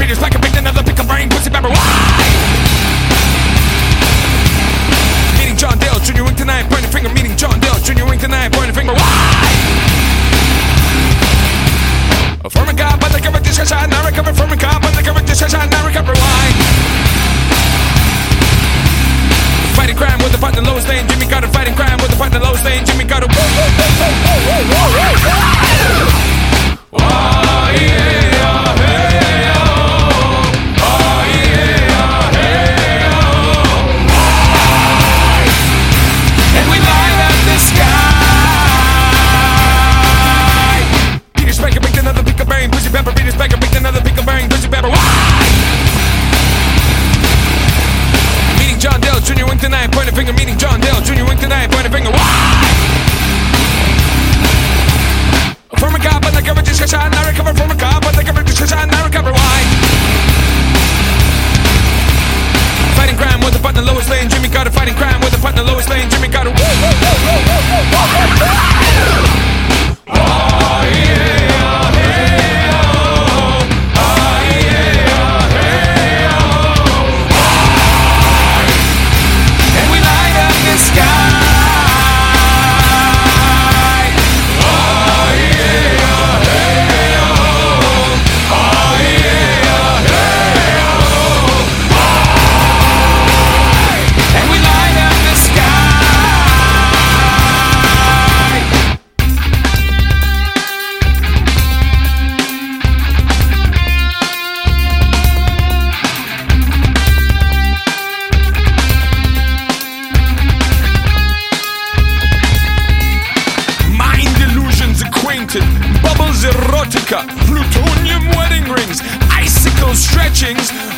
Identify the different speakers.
Speaker 1: beaters, pack a big another pick a brain, pussy pepper. Why? Meeting John Dale, Junior Wink tonight, pointing finger. Meeting John Dale, Junior Wink tonight, pointing finger. Why? From a cop, but the cover discussion, I recover from a cop, but the cover discussion, I recover. Why? Fighting crime with the partner lowest lane, Jimmy got it. Fighting crime with the partner lowest lane, Jimmy got it. Junior Wink tonight, point a finger. Meeting John Dale, Junior Wink tonight, point a finger. Why? From a cop, but the cover discussion, I recover from a cop, but the cover discussion, I recover. Why? Fighting crime with the partner lowest lane, Jimmy got it. Fighting crime with the partner lowest lane, Jimmy got it. Bubbles erotica, plutonium wedding rings, icicle stretchings,